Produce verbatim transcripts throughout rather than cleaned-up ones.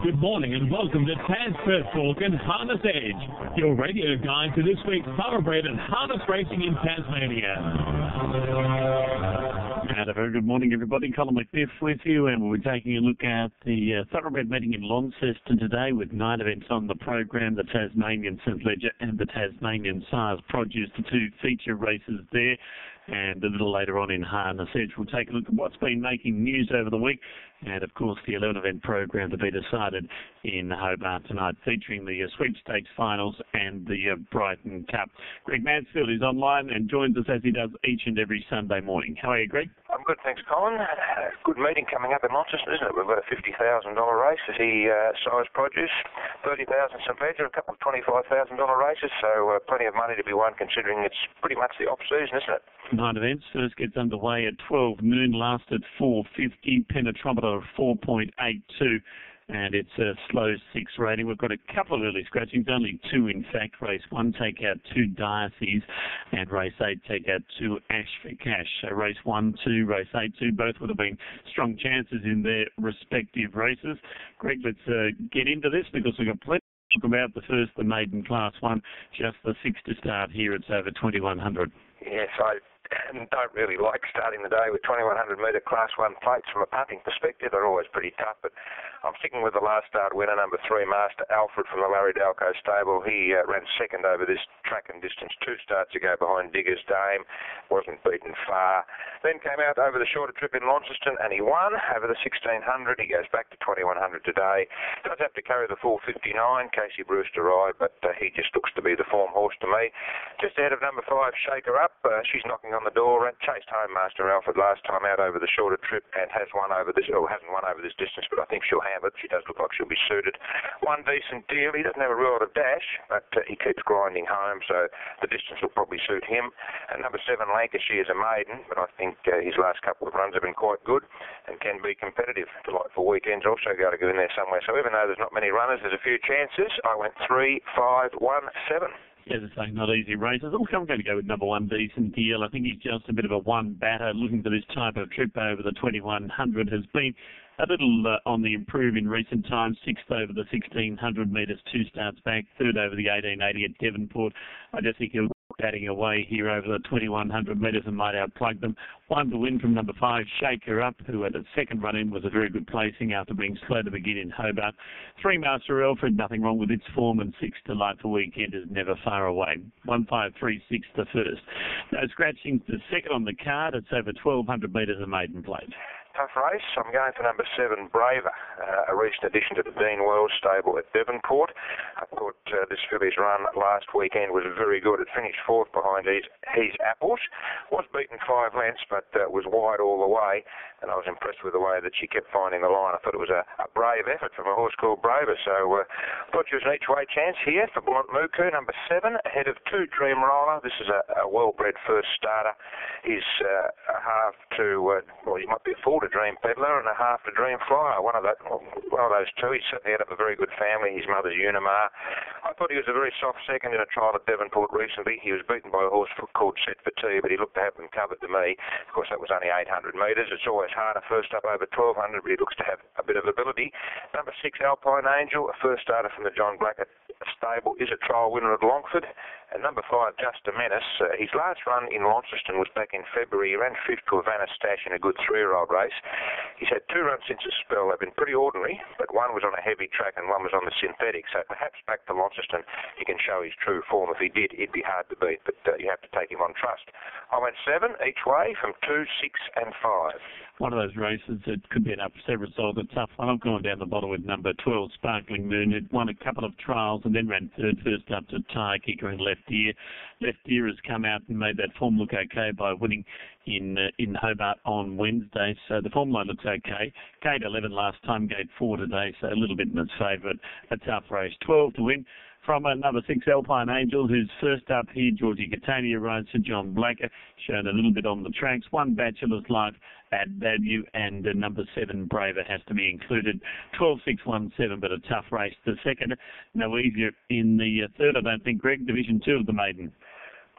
Good morning and welcome to Transfer Talk and Harness Edge, your radio guide to this week's thoroughbred and harness racing in Tasmania. And a very good morning, everybody. Colin McBiff with you, and we're taking a look at the uh, thoroughbred meeting in Launceston today with nine events on the program, the Tasmanian St Ledger and the Tasmanian Sires Produce, the two feature races there. And a little later on in Harness Edge, we'll take a look at what's been making news over the week. And, of course, the eleven event program to be decided in Hobart tonight, featuring the uh, sweepstakes finals and the uh, Brighton Cup. Greg Mansfield is online and joins us as he does each and every Sunday morning. How are you, Greg? I'm good, thanks, Colin. Uh, good meeting coming up in Launceston, isn't it? We've got a fifty thousand dollars race at the uh, Sires Produce, thirty thousand dollars St Ledger, a couple of twenty-five thousand dollars races, so uh, plenty of money to be won considering it's pretty much the off-season, isn't it? Nine events. First gets underway at twelve noon, last at four fifty, penetrometer of four point eight two, and it's a slow six rating. We've got a couple of early scratchings, only two in fact. Race one take out two Diocese, and race eight take out two Ash for Cash. So race one, two, race eight, two, both would have been strong chances in their respective races. Greg, let's uh, get into this because we've got plenty to talk about. The first, the maiden class one, just the six to start here. It's over twenty-one hundred. Yes, I don't really like starting the day with twenty-one hundred metre class one plates from a punting perspective. They're always pretty tough, but I'm sticking with the last start winner, number three, Master Alfred from the Larry Dalco stable. He uh, ran second over this track and distance two starts ago behind Digger's Dame, wasn't beaten far. Then came out over the shorter trip in Launceston and he won over the sixteen hundred. He goes back to twenty-one hundred today. Does have to carry the full fifty-nine, Casey Brewster ride, but uh, he just looks to be the form horse to me. Just ahead of number five, Shake Her Up. Uh, she's knocking on the door and chased home Master Alfred last time out over the shorter trip and has won over this, or hasn't won over this distance, but I think she'll have it. She does look like she'll be suited. One decent deal. He doesn't have a real lot of dash, but uh, he keeps grinding home, so the distance will probably suit him. And number seven, Lancashire, is a maiden, but I think uh, his last couple of runs have been quite good and can be competitive. Delightful Weekends also got to go in there somewhere. So even though there's not many runners, there's a few chances. I went three, five, one, seven. As I say, not easy races. Look, I'm going to go with number one, Decent Deal. I think he's just a bit of a one batter. Looking for this type of trip over the twenty-one hundred has been a little uh, on the improve in recent times. Sixth over the sixteen hundred metres, two starts back. Third over the eighteen eighty at Devonport. I just think he'll batting away here over the twenty-one hundred metres and might outplug them. One to win from number five, Shake Her Up, who had a second run in, was a very good placing after being slow to begin in Hobart. Three, Master Alfred, nothing wrong with its form, and six, Delightful Weekend is never far away. One, five, three, six, the first. No scratchings, the second on the card. It's over twelve hundred metres of maiden plate. Tough race. I'm going for number seven, Braver, uh, a recent addition to the Dean Wells stable at Devonport. I thought uh, this filly's run last weekend was very good. It finished fourth behind his, his Apples. Was beaten five lengths, but uh, was wide all the way, and I was impressed with the way that she kept finding the line. I thought it was a, a brave effort from a horse called Braver, so I uh, thought she was an each-way chance here for Blunt Muku, number seven, ahead of two, Dream Roller. This is a, a well-bred first starter. He's uh, a half to, uh, well, he might be a full to Dream Peddler and a half to Dream Flyer. One of that, one of those two. He's certainly out of a very good family. His mother's Unimar. I thought he was a very soft second in a trial at Devonport recently. He was beaten by a horse called Set for Tea, but he looked to have them covered to me. Of course, that was only eight hundred metres. It's always harder first up over twelve hundred, but he looks to have a bit of ability. Number six, Alpine Angel, a first starter from the John Blackett stable, is a trial winner at Longford. And number five, Just a Menace. Uh, his last run in Launceston was back in February. He ran fifth to Havana Stash in a good three-year-old race. He's had two runs since his spell. They've been pretty ordinary, but one was on a heavy track and one was on the synthetic. So perhaps back to Launceston, he can show his true form. If he did, he'd be hard to beat, but uh, you have to take him on trust. I went seven each way from two, six, and five. One of those races that could be an upset result, a tough one. I've gone down the bottom with number twelve, Sparkling Moon. It won a couple of trials and then ran third first up to Tire Kicker and Left Ear. Left Ear has come out and made that form look okay by winning in uh, in Hobart on Wednesday. So the form line looks okay. Gate eleven last time, gate four today, so a little bit in its favour. A tough race. twelve to win from uh, number six, Alpine Angel, who's first up here. Georgie Catania rides for John Blacker, shown a little bit on the tracks. One, Bachelor's Life at value, and uh, number seven, Braver, has to be included. twelve, six, one, seven, but a tough race. The second, no easier in the uh, third, I don't think, Greg. Division two of the maiden.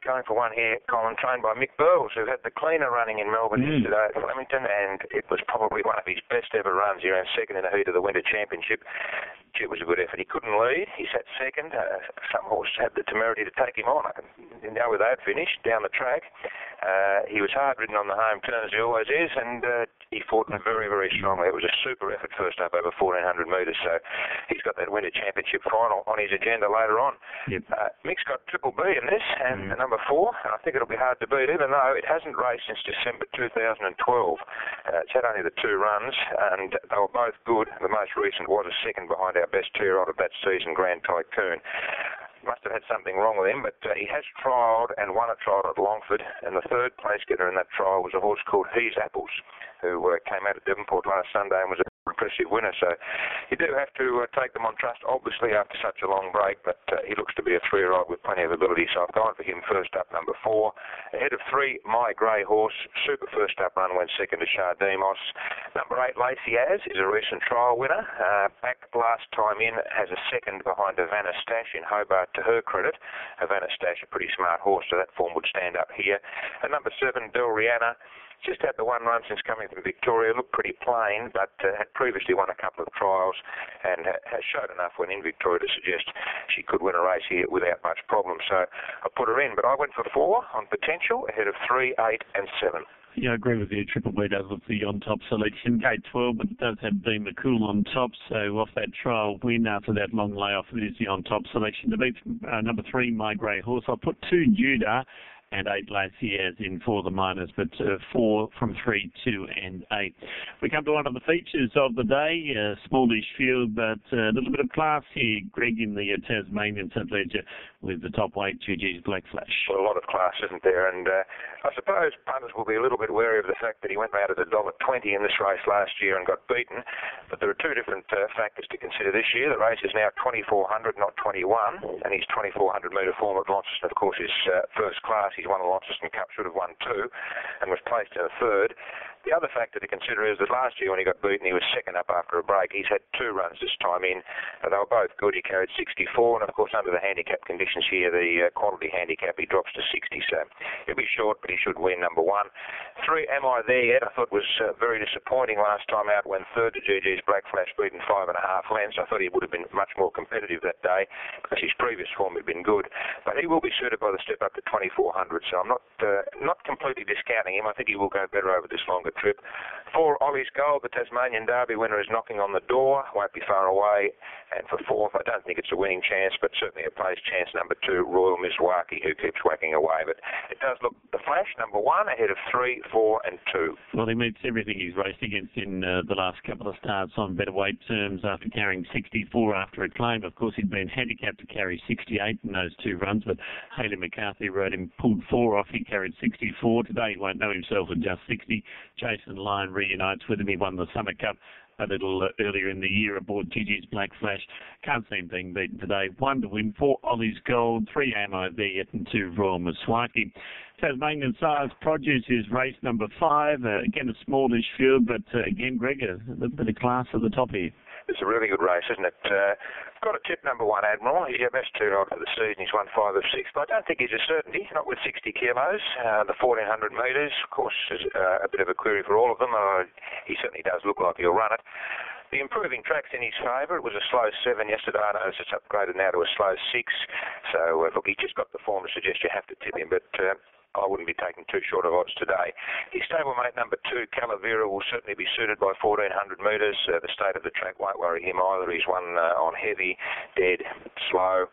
going for one here, Colin, trained by Mick Burles, who had the cleaner running in Melbourne Mm. yesterday at Flemington, and it was probably one of his best ever runs. He ran second in the heat of the Winter Championship. It was a good effort. He couldn't lead. He sat second. Uh, some horse had the temerity to take him on. I can know where they'd finished down the track. Uh, he was hard ridden on the home turn, as he always is, and uh, he fought very, very strongly. It was a super effort first up over fourteen hundred metres, so he's got that Winter Championship final on his agenda later on. Yep. Uh, Mick's got Triple B in this, and Mm. number four, and I think it'll be hard to beat, even though it hasn't raced since December two thousand twelve. Uh, it's had only the two runs, and they were both good. The most recent was a second behind our best two-year-old of that season, Grand Tycoon. Must have had something wrong with him, but uh, he has trialled and won a trial at Longford, and the third place getter in that trial was a horse called He's Apples, who uh, came out of Devonport last Sunday and was a impressive winner. So you do have to uh, take them on trust, obviously, after such a long break, but uh, he looks to be a three-year-old with plenty of ability, so I've gone for him first up, number four. Ahead of three, My Grey Horse, super first up run, went second to Chardemos. Number eight, Lacey Az, is a recent trial winner. Uh, back last time in, has a second behind Havana Stash in Hobart, to her credit. Havana Stash, a pretty smart horse, so that form would stand up here. And number seven, Del Rihanna, just had the one run since coming from Victoria, looked pretty plain, but uh, had previously won a couple of trials and ha- has showed enough when in Victoria to suggest she could win a race here without much problem. So I put her in, but I went for four on potential, ahead of three, eight and seven. Yeah, I agree with you. Triple B does look the on-top selection. Gate twelve, but it does have Dean McCool on top, so off that trial win after that long layoff, it is the on-top selection. To beat uh, number three, My Grey Horse, I'll put two, Judah, and eight, Lacey Az in for the minors, but uh, four from three, two, and eight. We come to one of the features of the day, uh, smallish field, but uh, a little bit of class here. Greg in the uh, Tasmanian St Ledger with the top weight, G G's Black Flash. Well, a lot of class, isn't there? And uh, I suppose punters will be a little bit wary of the fact that he went round at a one dollar twenty in this race last year and got beaten. But there are two different uh, factors to consider this year. The race is now twenty-four hundred, not twenty-one, and his twenty-four hundred metre form at Launceston, of course, is uh, first class. He's won the Launceston Cup, should have won two, and was placed in a third. The other factor to consider is that last year when he got beaten, he was second up after a break. He's had two runs this time in. Uh, they were both good. He carried sixty-four, and of course, under the handicap conditions here, the uh, quality handicap, he drops to sixty. So he'll be short, but he should win, number one. Three, Am I There Yet? I thought was uh, very disappointing last time out when third to G G's Black Flash, beaten five and a half lengths. I thought he would have been much more competitive that day because his previous form had been good. But he will be suited by the step up to twenty-four hundred, so I'm not uh, not completely discounting him. I think he will go better over this longer trip. For Ollie's Gold, the Tasmanian Derby winner is knocking on the door, won't be far away. And for fourth, I don't think it's a winning chance, but certainly a place chance, number two, Royal Miswaki, who keeps whacking away. But it does look the Flash, number one, ahead of three, four and two. Well, he meets everything he's raced against in uh, the last couple of starts on better weight terms after carrying sixty-four after a claim. Of course, he'd been handicapped to carry sixty-eight in those two runs, but Haley McCarthy rode him, pulled four off. He carried sixty-four. Today, he won't know himself at just sixty. Jason Lyon reunites with him. He won the Summer Cup a little uh, earlier in the year aboard G G's Black Flash. Can't see him being beaten today. One to win, four Ollie's Gold, three Am I There Yet, and two Royal Miswaki. Tasmanian Size Produce is race number five. Uh, again, a smallish field, but uh, again, Greg, a little bit of class at the top here. It's a really good race, isn't it? Uh, got a tip, number one, Admiral. He's our best two-year-old for the season. He's won five of six, but I don't think he's a certainty, not with sixty kilos. Uh, the fourteen hundred metres, of course, is uh, a bit of a query for all of them. Uh, he certainly does look like he'll run it. The improving track's in his favour. It was a slow seven yesterday. I noticed it's upgraded now to a slow six. So, uh, look, he's just got the form to suggest you have to tip him, but Uh, I wouldn't be taking too short of odds today. His stablemate number two, Calavera, will certainly be suited by fourteen hundred metres. Uh, the state of the track won't worry him either. He's won uh, on heavy, dead, slow.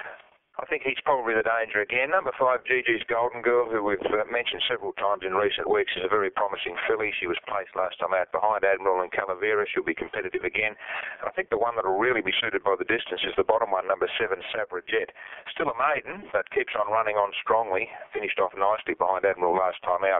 I think he's probably the danger again. Number five, G G's Golden Girl, who we've uh, mentioned several times in recent weeks, is a very promising filly. She was placed last time out behind Admiral and Calavera. She'll be competitive again. And I think the one that will really be suited by the distance is the bottom one, number seven, Sabra Jet. Still a maiden, but keeps on running on strongly. Finished off nicely behind Admiral last time out.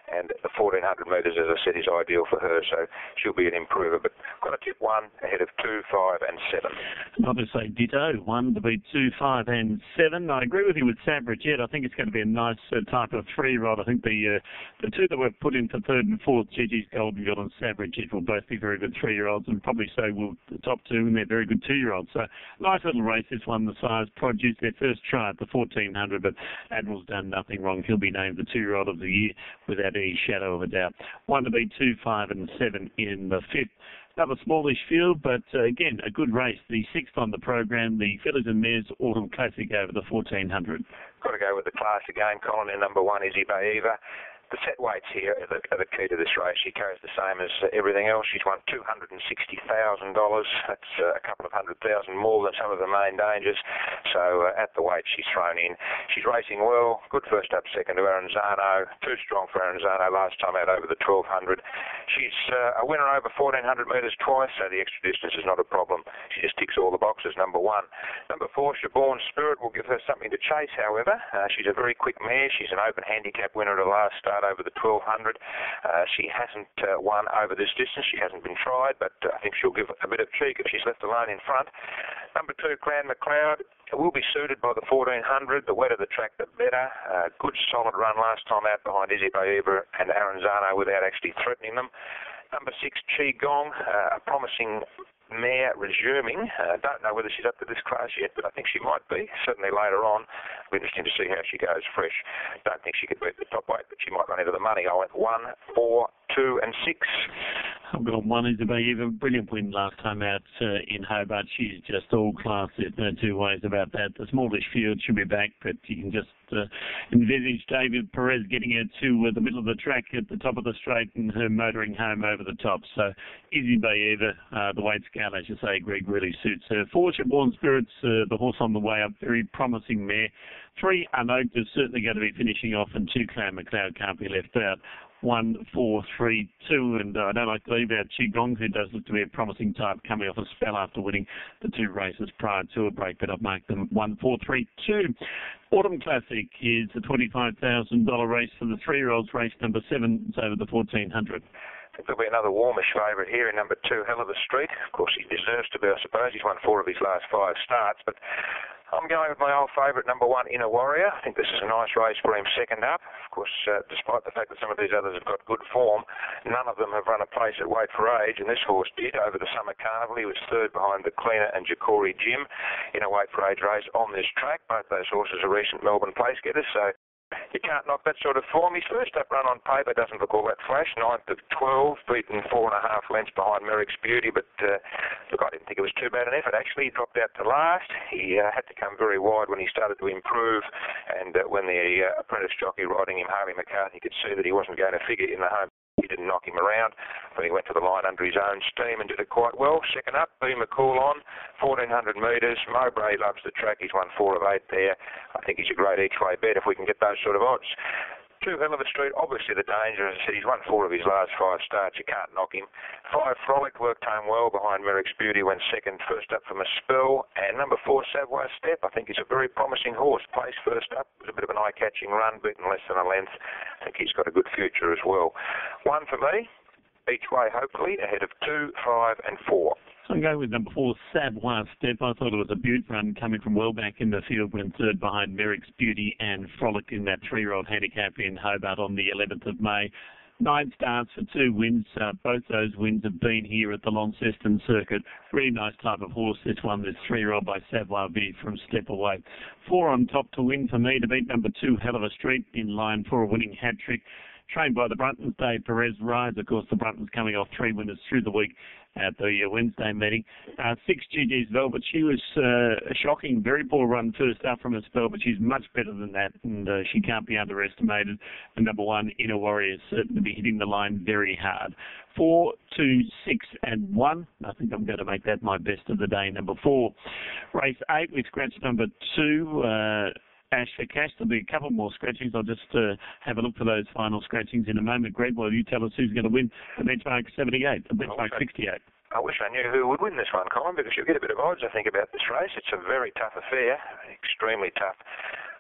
and the fourteen hundred metres, as I said, is ideal for her, so she'll be an improver. But got to tip one ahead of two, five and seven. I'll just say ditto, one to beat two, five and seven. I agree with you with Sabra Jet. I think it's going to be a nice uh, type of three-year-old. I think the uh, the two that we've put in for third and fourth, Gigi's Golden Girl and Sabra Jet, will both be very good three-year-olds, and probably so will the top two, and they're very good two-year-olds. So nice little race, this one. The size produce their first try at the fourteen hundred, but Admiral's done nothing wrong. He'll be named the two-year-old of the year without any shadow of a doubt. One to beat two, five and seven in the fifth. Another smallish field, but uh, again, a good race. The sixth on the program, the Fillies and Mares Autumn Classic over the fourteen hundred. Got to go with the class again, Colin, in number one, Izzy Baeva. The set weights here are the, are the key to this race. She carries the same as uh, everything else. She's won two hundred sixty thousand dollars. That's uh, a couple of hundred thousand more than some of the main dangers. So uh, at the weight she's thrown in. She's racing well. Good first up, second to Aranzano. Too strong for Aranzano last time out over the twelve hundred. She's uh, a winner over fourteen hundred metres twice, so the extra distance is not a problem. She just ticks all the boxes, number one. Number four, Shaborn Spirit will give her something to chase, however. Uh, she's a very quick mare. She's an open handicap winner at her last start over the twelve hundred. Uh, she hasn't uh, won over this distance. She hasn't been tried, but uh, I think she'll give a bit of cheek if she's left alone in front. Number two, Clan McLeod, will be suited by the fourteen hundred. The wetter the track, the better. Uh, good solid run last time out behind Izzy Baeva and Aranzano without actually threatening them. Number six, Chi Gong, uh, a promising mare resuming. Uh, don't know whether she's up to this class yet, but I think she might be. Certainly later on. It'll be interesting to see how she goes fresh. Don't think she could beat the top weight, but she might run into the money. I went one, four, two and six. I've got one is about even brilliant win last time out uh, in Hobart. She's just all class. There's no two ways about that. The smallish field should be back, but you can just uh, envisage David Perez getting her to uh, the middle of the track at the top of the straight and her motoring home over the top. So Izzy Baeva, uh, the weight scale, as you say, Greg, really suits her. Four, Shaborn Spirits, uh, the horse on the way up, very promising mare. Three, Unoaked is certainly going to be finishing off, and two, Clan McLeod can't be left out. One, four, three, two, and uh, I don't like to leave out Qigong, who does look to be a promising type, coming off a spell after winning the two races prior to a break, but I've marked them one, four, three, two. Autumn Classic is a twenty-five thousand dollars race for the three-year-olds, race number seven. It's over the fourteen hundred. I think there'll be another warmish favourite here in number two, Hell of a Street. Of course, he deserves to be, I suppose. He's won four of his last five starts, but I'm going with my old favourite, number one, Inner Warrior. I think this is a nice race for him second up. Of course, uh, despite the fact that some of these others have got good form, none of them have run a place at weight for age, and this horse did over the Summer Carnival. He was third behind the Cleaner and Jacori Jim in a weight for age race on this track. Both those horses are recent Melbourne place getters, so you can't knock that sort of form. His first up run on paper doesn't look all that flash. Ninth of twelve, beaten four and a half lengths behind Merrick's Beauty. But uh, look, I didn't think it was too bad an effort. Actually, he dropped out to last. He uh, had to come very wide when he started to improve. And uh, when the uh, apprentice jockey riding him, Harvey McCarthy, could see that he wasn't going to figure in the home. He didn't knock him around, but he went to the line under his own steam and did it quite well. Second up, B. McCool on, fourteen hundred metres. Mowbray loves the track. He's won four of eight there. I think he's a great each-way bet if we can get those sort of odds. Two, Hell of a Street, obviously the danger. As I said, he's won four of his last five starts. You can't knock him. Five, Frolic, worked home well behind Merrick's Beauty, went second, first up from a spell. And number four, Savoy Step, I think he's a very promising horse. Placed first up, it was a bit of an eye-catching run, beaten less than a length. I think he's got a good future as well. One for me, each way hopefully, ahead of two, five and four. So I'm going with number four, Savoy Step. I thought it was a beaut run coming from well back in the field, when third behind Merrick's Beauty and Frolic in that three-year-old handicap in Hobart on the eleventh of May. Nine starts for two wins. Uh, both those wins have been here at the Launceston Circuit. Really nice type of horse, this one, this three-year-old by Savoy V from Step Away. Four on top to win for me to beat number two, Hell of a Street, in line for a winning hat-trick. Trained by the Bruntons, Dave Perez rides. Of course, the Bruntons coming off three winners through the week at the uh, Wednesday meeting. Uh, six, G G's Velvet. She was uh, a shocking, very poor run first up from a spell, but she's much better than that, and uh, she can't be underestimated. And number one, Inner Warrior, certainly be hitting the line very hard. Four, two, six, and one. I think I'm going to make that my best of the day, number four. Race eight, we scratched number two, uh, Ash for Cash. There'll be a couple more scratchings. I'll just uh, have a look for those final scratchings in a moment. Greg, while you tell us who's going to win the benchmark seventy-eight, the benchmark sixty-eight. I wish I knew who would win this one, Colin, because you'll get a bit of odds, I think, about this race. It's a very tough affair, extremely tough.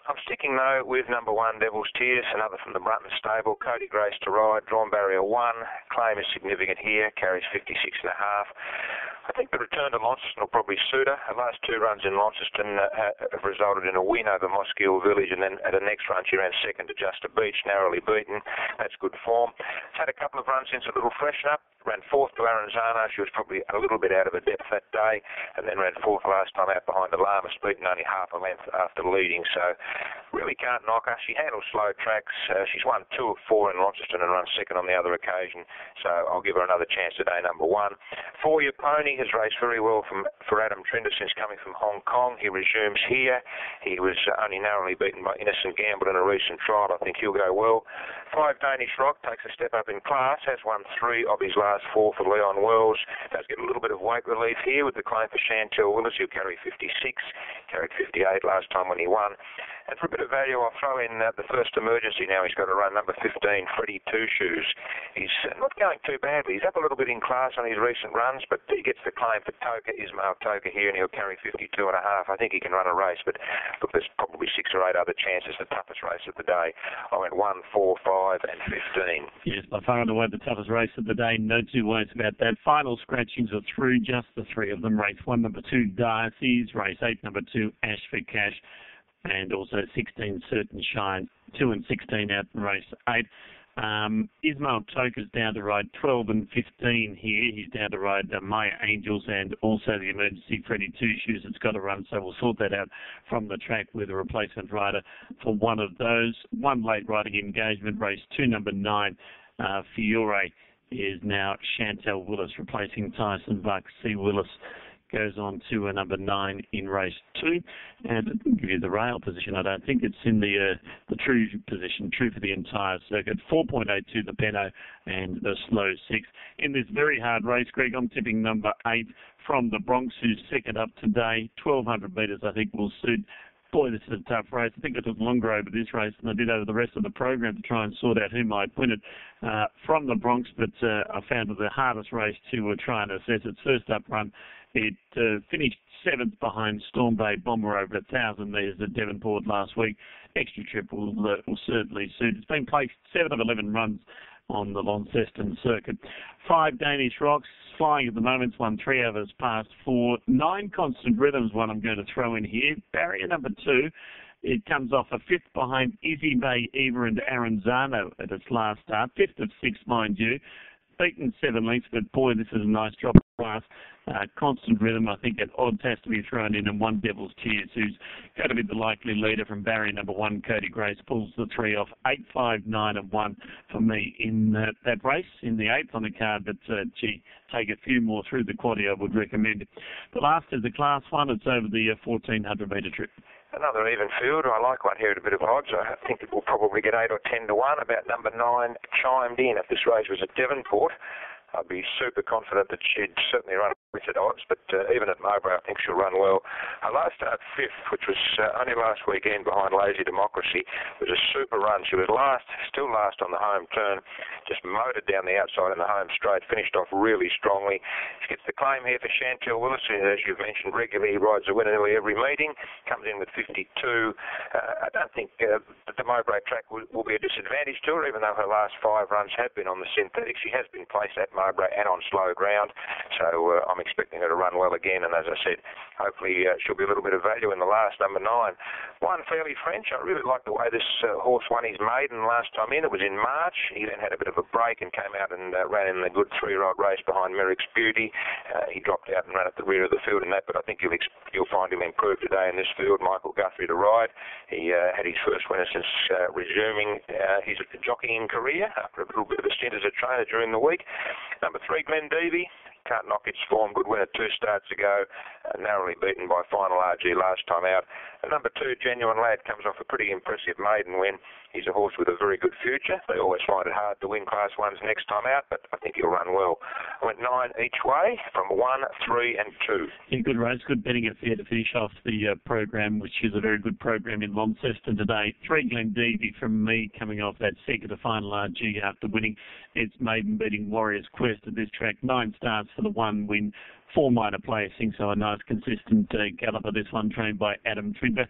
I'm sticking, though, with number one, Devil's Tears, another from the Brunton stable. Cody Grace to ride, drawn barrier one. Claim is significant here, carries fifty-six and a half. I think the return to Launceston will probably suit her. Her last two runs in Launceston uh, have resulted in a win over Moskill Village, and then at the next run she ran second to Just a Beach, narrowly beaten. That's good form. She's had a couple of runs since a little freshen up. Ran fourth to Arizona. She was probably a little bit out of her depth that day, and then ran fourth last time out behind the Lamas, beaten only half a length after leading. So really can't knock her. She handles slow tracks. Uh, she's won two of four in Launceston and run second on the other occasion. So I'll give her another chance today, number one. For Your Pony has raced very well from for Adam Trinder since coming from Hong Kong. He resumes here. He was uh, only narrowly beaten by Innocent Gamble in a recent trial. I think he'll go well. Five Danish Rock takes a step up in class. Has won three of his last four for Leon Wells. Does get a little bit of weight relief here with the claim for Chantel Willis, who'll carry fifty-six. Carried fifty-eight last time when he won. And for a bit of value, I'll throw in uh, the first emergency now. He's got to run number fifteen, Freddie Two Shoes. He's uh, not going too badly. He's up a little bit in class on his recent runs, but he gets the claim for Toka, Ismail Toka here, and he'll carry fifty-two and a half. I think he can run a race, but look, there's probably six or eight other chances. The toughest race of the day. I went one, four, five, and fifteen. Yes, by far and away the toughest race of the day. No two ways about that. Final scratchings are through, just the three of them. Race one, number two, Diocese. Race eight, number two, Ash for Cash. And also sixteen, Certain Shine. two and sixteen out in race eight. Um, Ismail Toka's down to ride twelve and fifteen here. He's down to ride uh, Maya Angels and also the emergency Freddie Two Shoes. It's got to run, so we'll sort that out from the track with a replacement rider for one of those. One late riding engagement, race two, number nine, uh, Fiore is now Chantel Willis replacing Tyson Buck. C. Willis goes on to a number nine in race two, and it didn't give you the rail position. I don't think it's in the uh, the true position, true for the entire circuit. four point eight two the Peno and the slow six. In this very hard race, Greg, I'm tipping number eight from the Bronx, who's second up today. twelve hundred metres, I think, will suit. Boy, this is a tough race. I think I took longer over this race than I did over the rest of the program to try and sort out who might win it uh, from the Bronx, but uh, I found it the hardest race to uh, try and assess its first up run. It uh, finished seventh behind Storm Bay Bomber over a thousand metres at Devonport last week. Extra trip will, uh, will certainly suit. It's been placed seven of eleven runs on the Launceston circuit. Five Danish Rocks, flying at the moment, won three overs past four. Nine Constant Rhythms, one I'm going to throw in here. Barrier number two. It comes off a fifth behind Izzy Bay, Eva and Aranzano at its last start. Fifth of six, mind you. Beaten seven lengths, but boy, this is a nice drop of class. Uh, Constant Rhythm, I think, at odds has to be thrown in, and One Devil's Tears, who's going to be the likely leader from barrier number one. Cody Grace pulls the three off. Eight, five, nine, and one for me in uh, that race, in the eighth on the card, but uh, gee, take a few more through the quaddy, I would recommend it. The last is the class one. It's over the uh, fourteen hundred metre trip. Another even field. I like one here at a bit of odds. I think it will probably get eight or ten to one. About number nine Chimed In. If this race was at Devonport, I'd be super confident that she'd certainly run with at odds, but uh, even at Mowbray, I think she'll run well. Her last start fifth, which was uh, only last weekend behind Lazy Democracy, was a super run. She was last, still last on the home turn, just motored down the outside in the home straight, finished off really strongly. She gets the claim here for Chantel Willis, who, as you've mentioned, regularly rides a winner nearly every meeting, comes in with fifty-two. Uh, I don't think uh, the Mowbray track will, will be a disadvantage to her, even though her last five runs have been on the synthetic. She has been placed at Mowbray and on slow ground, so uh, I'm expecting her to run well again, and as I said, hopefully uh, she'll be a little bit of value in the last, number nine. One Fairly French. I really like the way this uh, horse won his maiden last time in. It was in March. He then had a bit of a break and came out and uh, ran in the good three-year-old race behind Merrick's Beauty. Uh, he dropped out and ran at the rear of the field in that, but I think you'll, ex- you'll find him improved today in this field. Michael Guthrie to ride. He uh, had his first winner since uh, resuming uh, his jockeying career after a little bit of a stint as a trainer during the week. Number three, Glen Devey. Can't knock its form. Good winner two starts ago. Uh, narrowly beaten by Final R G last time out. And number two, Genuine Lad, comes off a pretty impressive maiden win. He's a horse with a very good future. They always find it hard to win Class ones next time out, but I think he'll run well. I went nine each way from one, three, and two. Yeah, good race. Good betting affair to finish off the uh, program, which is a very good program in Launceston today. Three, Glen Devey from me, coming off that second to Final R G after winning its maiden beating Warriors Quest at this track. Nine starts for the one win. Four minor players think so. A nice consistent uh, galloper, this one trained by Adam Trinder.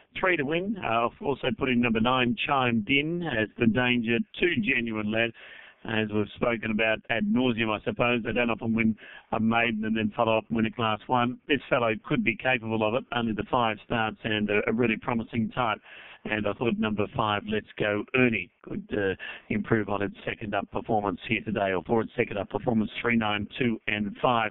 Three to win. Uh, I've also put in number nine, Chimed In, as the danger. Two, Genuine Lad. As we've spoken about ad nauseum, I suppose. They don't often win a maiden and then follow up and win a Class one. This fellow could be capable of it. Only the five starts and a, a really promising type. And I thought number five, Let's Go Ernie, could uh, improve on its second up performance here today, or for its second up performance, three, nine, two, and five.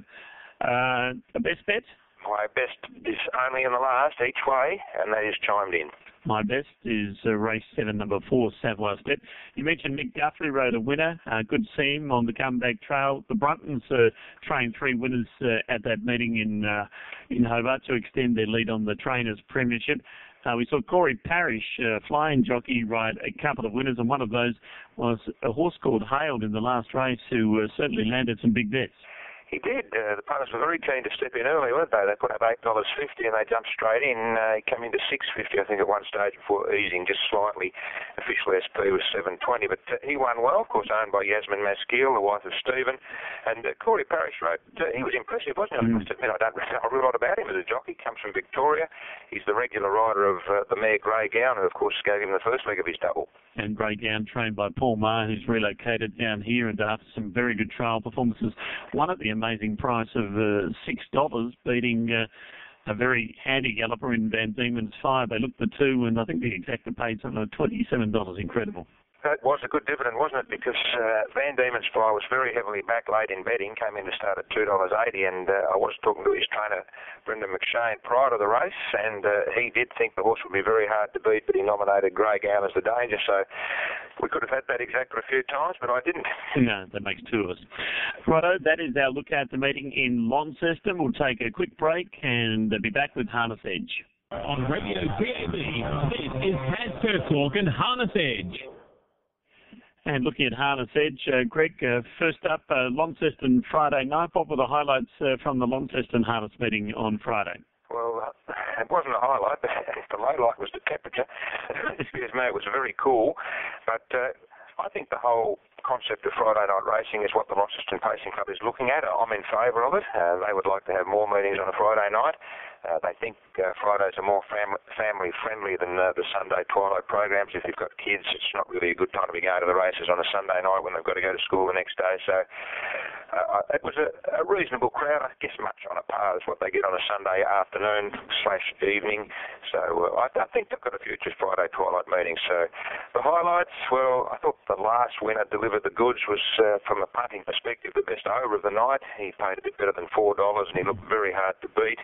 Uh, a best bet? My best is only in the last each way, and that is Chimed In. My best is uh, race seven, number four, Savoy Step. You mentioned Mick Guthrie rode a winner. Uh, good to see him on the comeback trail. The Bruntons uh, trained three winners uh, at that meeting in uh, in Hobart to extend their lead on the Trainers' Premiership. Uh, we saw Corey Parrish, uh, flying jockey, ride a couple of winners, and one of those was a horse called Hailed in the last race, who uh, certainly landed some big bets. He did. Uh, the punters were very keen to step in early, weren't they? They put up eight dollars fifty and they jumped straight in. Uh, he came into six fifty, I think, at one stage before easing just slightly. Official S P was seven twenty, but uh, he won well, of course, owned by Yasmin Maskeel, the wife of Stephen. And uh, Corey Parrish rode. Uh, he was impressive, wasn't he? I must admit, I don't really know a real lot about him as a jockey. He comes from Victoria. He's the regular rider of uh, the mare Grey Gown, who, of course, gave him the first leg of his double. And Grey Gown, trained by Paul Maher, who's relocated down here, and after some very good trial performances, won at the amazing price of uh, six dollars, beating uh, a very handy galloper in Van Diemen's Fire. They looked the two, and I think the exacta paid something like twenty-seven dollars. Incredible. That was a good dividend, wasn't it? Because uh, Van Diemen's Fire was very heavily back late in betting, came in to start at two dollars eighty, and uh, I was talking to his trainer, Brendan McShane, prior to the race, and uh, he did think the horse would be very hard to beat, but he nominated Grey Gown as the danger, so we could have had that exacta a few times, but I didn't. No, that makes two of us. Righto, that is our look at the meeting in Launceston. We'll take a quick break and be back with Harness Edge. On Radio T A B, this is Transfer Talk and Harness Edge. And looking at Harness Edge, uh, Greg, uh, first up, uh, Launceston Friday night. What were the highlights uh, from the Launceston Harness meeting on Friday? Well, uh, it wasn't a highlight, but the low light was the temperature. Excuse me, it was very cool. But uh, I think the whole concept of Friday night racing is what the Launceston Pacing Club is looking at. I'm in favour of it. Uh, they would like to have more meetings on a Friday night. Uh, they think uh, Fridays are more fam- family friendly than uh, the Sunday twilight programs. If you've got kids, it's not really a good time to be going to the races on a Sunday night when they've got to go to school the next day. So uh, it was a, a reasonable crowd. I guess much on a par as what they get on a Sunday afternoon slash evening. So uh, I, I think they've got a future Friday twilight meeting. So the highlights, well, I thought the last winner delivered the goods was, uh, from a punting perspective, the best over of the night. He paid a bit better than four dollars and he looked very hard to beat.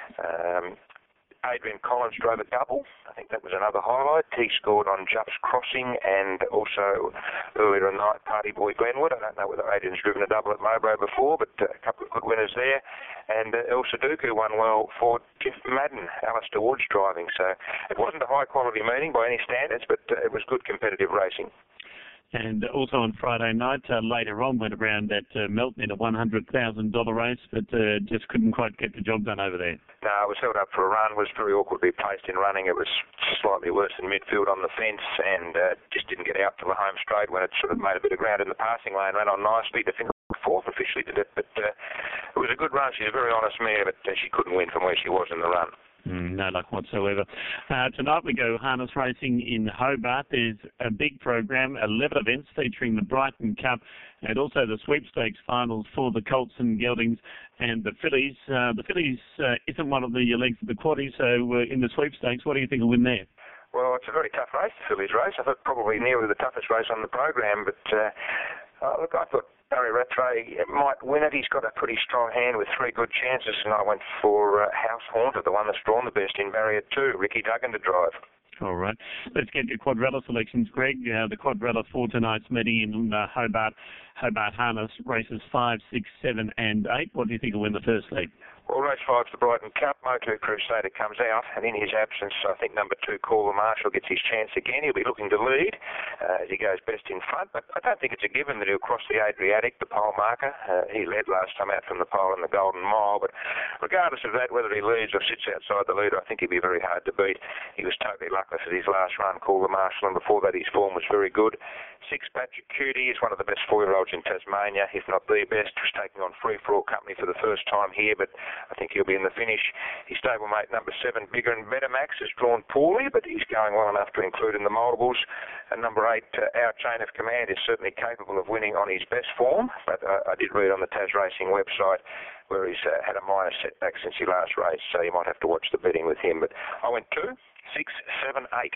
Um, Adrian Collins drove a double. I think that was another highlight. He scored on Jupp's Crossing and also earlier in the night, Party Boy Glenwood. I don't know whether Adrian's driven a double at Mowbray before, but uh, a couple of good winners there. And uh, El Sudoku won well for Jeff Madden, Alistair Woods driving. So it wasn't a high-quality meeting by any standards, but uh, it was good competitive racing. And also on Friday night, uh, later on, went around at uh, Melton in a one hundred thousand dollars race, but uh, just couldn't quite get the job done over there. No, it was held up for a run, was very awkwardly placed in running. It was slightly worse than midfield on the fence and uh, just didn't get out to the home straight when it sort of made a bit of ground in the passing lane, ran on nicely. The finish fourth officially did it, but uh, it was a good run. She's a very honest mare, but uh, she couldn't win from where she was in the run. Mm, no luck whatsoever. Uh, tonight we go harness racing in Hobart. There's a big program, eleven events featuring the Brighton Cup and also the sweepstakes finals for the Colts and Geldings and the Fillies. Uh, the Fillies uh, isn't one of the legs of the quaddie, so uh, in the sweepstakes, what do you think will win there? Well, it's a very tough race, the Fillies race. I thought probably nearly the toughest race on the program, but uh, uh, look, I thought Barry Rattray might win it. He's got a pretty strong hand with three good chances, and I went for uh, House Haunter, the one that's drawn the best in Barrier two, Ricky Duggan to drive. All right. Let's get your quadrella selections, Greg. Uh, the quadrella for tonight's meeting in uh, Hobart, Hobart Harness, races five, six, seven, and eight. What do you think will win the first leg? Well, race five's the Brighton Cup. Motu Crusader comes out, and in his absence, I think number two, Call the Marshal, gets his chance again. He'll be looking to lead uh, as he goes best in front, but I don't think it's a given that he'll cross the Adriatic, the pole marker. Uh, he led last time out from the pole in the Golden Mile, but regardless of that, whether he leads or sits outside the leader, I think he'll be very hard to beat. He was totally luckless at his last run, Call the Marshal, and before that his form was very good. Six, Patrick Cutie is one of the best four-year-old George in Tasmania, if not the best, was taking on Free For All Company for the first time here, but I think he'll be in the finish. His stablemate number seven, Bigger and Better Max, has drawn poorly, but he's going well enough to include in the multiples. And number eight, uh, Our Chain of Command, is certainly capable of winning on his best form, but uh, I did read on the Tas Racing website where he's uh, had a minor setback since he last raced, so you might have to watch the betting with him. But I went two, six, seven, eight.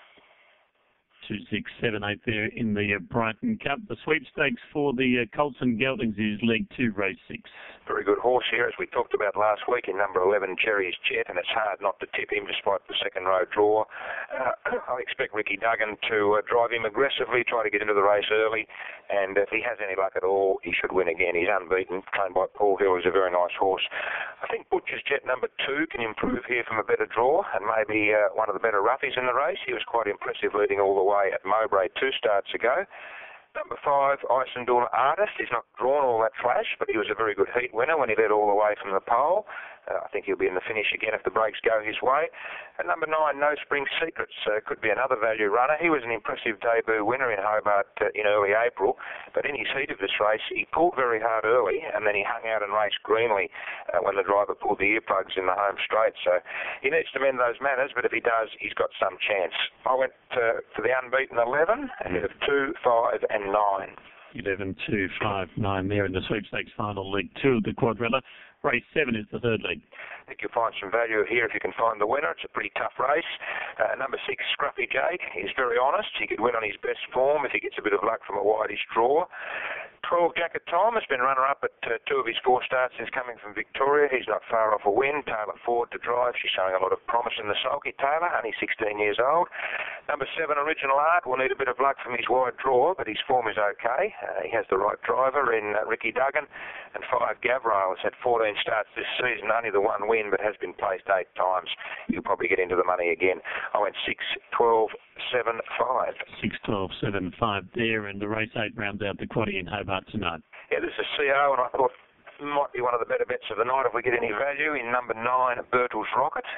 Two, six, seven, eight there in the uh, Brighton Cup. The sweepstakes for the uh, Colts and Geldings is leg two, race six. Very good horse here, as we talked about last week, in number eleven, Cherry's Jet, and it's hard not to tip him despite the second row draw. Uh, I expect Ricky Duggan to uh, drive him aggressively, try to get into the race early, and if he has any luck at all, he should win again. He's unbeaten, trained by Paul Hill. He's a very nice horse. I think Butcher's Jet number two can improve here from a better draw, and maybe uh, one of the better roughies in the race. He was quite impressive leading all the way at Mowbray two starts ago. Number five, Isandula Artist. He's not drawn all that flash, but he was a very good heat winner when he led all the way from the pole. Uh, I think he'll be in the finish again if the brakes go his way. And number nine, No Spring Secrets, uh, could be another value runner. He was an impressive debut winner in Hobart uh, in early April, but in his heat of this race, he pulled very hard early, and then he hung out and raced greenly uh, when the driver pulled the earplugs in the home straight. So he needs to mend those manners, but if he does, he's got some chance. I went uh, for the unbeaten eleven, ahead of two, five, and nine. eleven, two, five, nine there in the sweepstakes final, leg two of the quadrilla. Race seven is the third leg. I think you'll find some value here if you can find the winner. It's a pretty tough race. Uh, number six, Scruffy Jake. He's very honest. He could win on his best form if he gets a bit of luck from a wideish draw. twelve, Jacket Tom has been runner-up at uh, two of his four starts since coming from Victoria. He's not far off a win. Taylor Ford to drive. She's showing a lot of promise in the sulky. Taylor, only sixteen years old. Number seven, Original Art, will need a bit of luck from his wide draw, but his form is okay. Uh, he has the right driver in uh, Ricky Duggan. And five, Gavrail, has had fourteen starts this season, only the one win, but has been placed eight times. He'll probably get into the money again. I went six, twelve, seven, five. six, twelve, seven, five there, and the race eight rounds out the quaddie in Hobart tonight. Yeah, this is C O, and I thought might be one of the better bets of the night if we get any value in number nine, Birtles Rocket.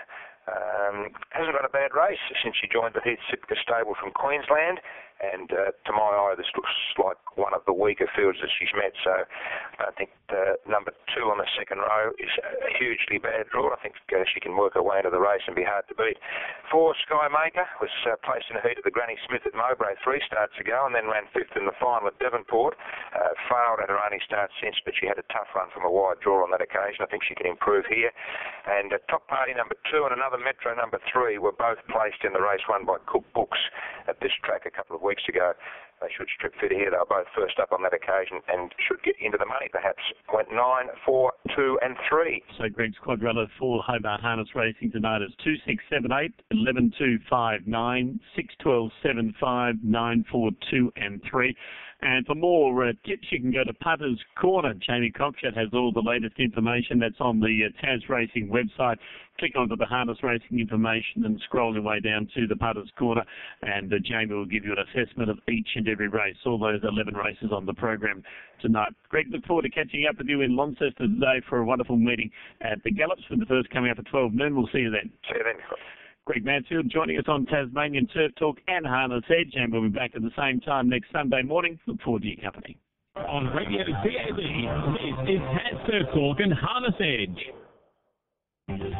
Um, hasn't got a bad race since she joined the Heath Sitka stable from Queensland, and uh, to my eye this looks like one of the weaker fields that she's met, so I think uh, number two on the second row is a hugely bad draw. I think uh, she can work her way into the race and be hard to beat. Four, Sky Maker, was uh, placed in a heat at the Granny Smith at Mowbray three starts ago and then ran fifth in the final at Devonport. Uh, failed at her only start since, but she had a tough run from a wide draw on that occasion. I think she can improve here. And uh, Top Party number two and another Metro number three were both placed in the race won by Cook Books at this track a couple of weeks ago. They should strip fit here. They were both first up on that occasion and should get into the money perhaps. Went nine, four, two, and three. So Greg's quadrilla for Hobart Harness Racing tonight is two, six, seven, eight, eleven, two, five, nine, six, twelve, seven, five, nine, four, two, and three. And for more uh, tips, you can go to Putters Corner. Jamie Cockshott has all the latest information. That's on the uh, Tas Racing website. Click onto the Harness Racing information and scroll your way down to the Putters Corner, and uh, Jamie will give you an assessment of each and every race, all those eleven races on the program tonight. Greg, look forward to catching up with you in Launceston today for a wonderful meeting at the Gallops, with the first coming up at twelve noon. We'll see you then. See you then. Greg Mansfield joining us on Tasmanian Turf Talk and Harness Edge, and we'll be back at the same time next Sunday morning. Look forward to your company. On Radio C A B, this is Tas Turf Talk and Harness Edge.